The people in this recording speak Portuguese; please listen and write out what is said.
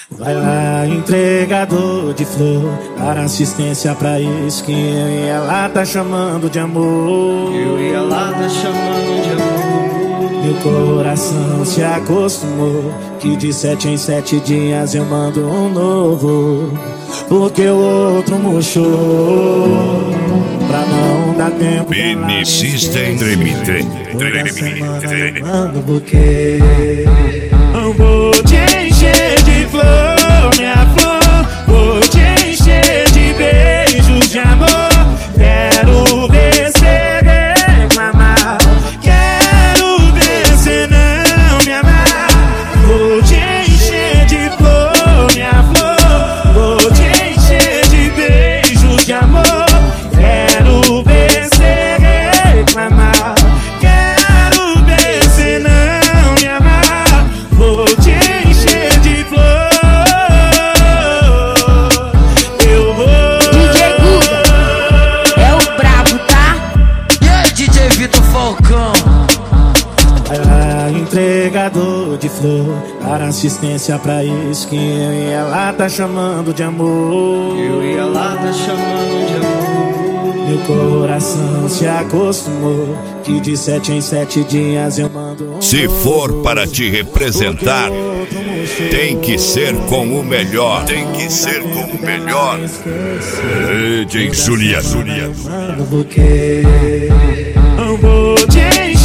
Vai lá, entregador de flor, dar assistência pra isso que eu e ela tá chamando de amor. Eu e ela tá chamando de amor. Meu coração se acostumou que de 7 em 7 dias eu mando um novo, porque o outro murchou. Pra não dar tempo Mini System Limited. mando buquê. Eu vou te encher de flor, minha flor. Vou te encher de beijos de amor. Quero ver cê reclamar. Quero ver cê não me amar. Vou te encher de flor, minha flor. Vou te encher de beijos de amor. Quero ver cê reclamar. Quero ver cê não me amar. Vou te encher de flor. Eu vou. DJ Guga é o brabo, tá? E aí, DJ Vitor Falcão? Vai lá, entregador de flor, dar assistência pra isso que eu e ela tá chamando de amor. Eu e ela tá chamando de amor. Meu coração se acostumou que de 7 em 7 dias eu mando um Se for para te representar, tem que ser com o melhor. Tem que ser com o melhor. DJ Julia. mando buquê. Eu vou te